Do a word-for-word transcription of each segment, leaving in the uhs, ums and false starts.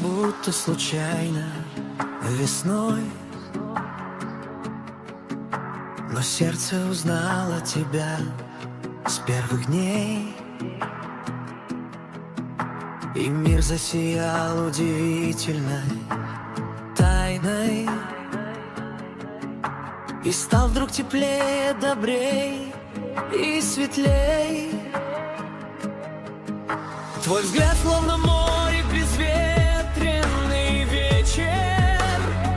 будто случайно весной, но сердце узнало тебя с первых дней. И мир засиял удивительной тайной, и стал вдруг теплее, добрей и светлей. Твой взгляд словно море, безветренный вечер.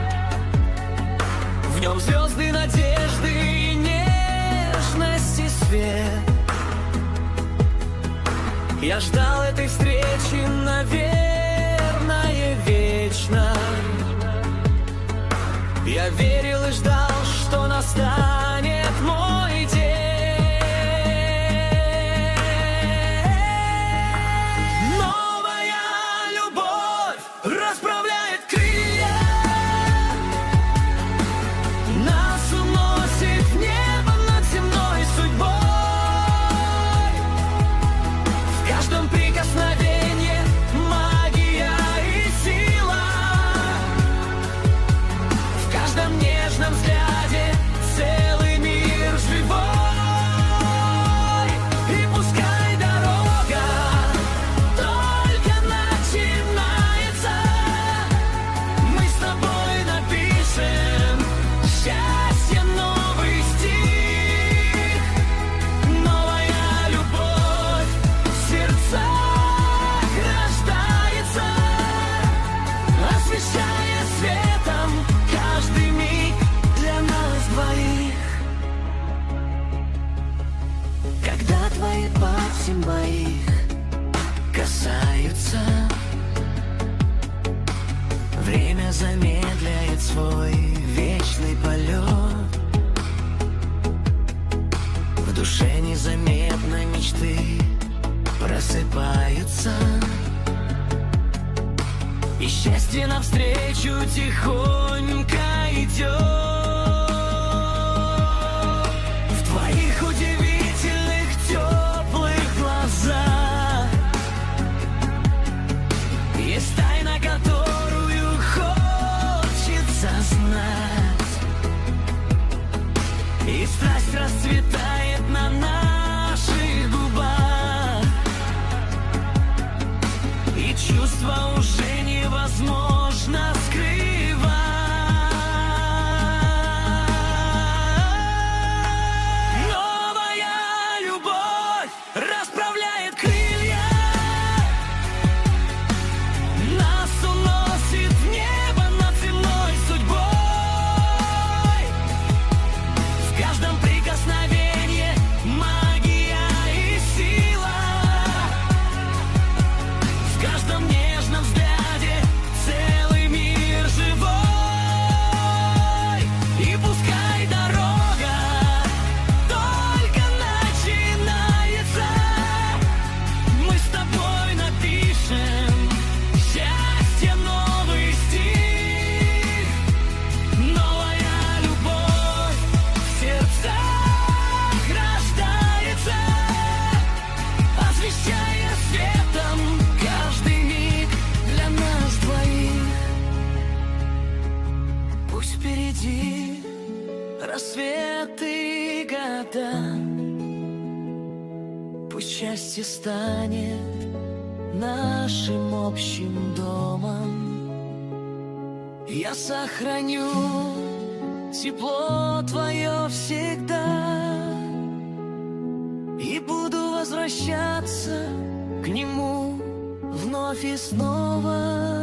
В нем звезды, надежды и нежности свет. Я ждал этой встречи, наверное, вечно. Я верил и ждал, что настанет мой день. Моих касаются, время замедляет свой вечный полет. В душе незаметно мечты просыпаются, и счастье навстречу тихонько идет. В твоих удивительных теплых глазах есть тайна, которую хочется знать, и страсть расцветает на наших губах, и чувства уже невозможно скрывать. Новая любовь расправляет крылья, нас уносит в небо над земной судьбой. В каждом прикосновении магия и сила, в каждом нежном взгляде целый мир живой. И пускай дорога только начинается, мы с тобой напишем счастье, новый стих. Новая любовь в сердцах рождается, освещая светом каждый миг для нас двоих. Пусть впереди рассветы и года, пусть счастье станет нашим общим домом. Я сохраню тепло твое всегда и буду возвращаться к нему вновь и снова.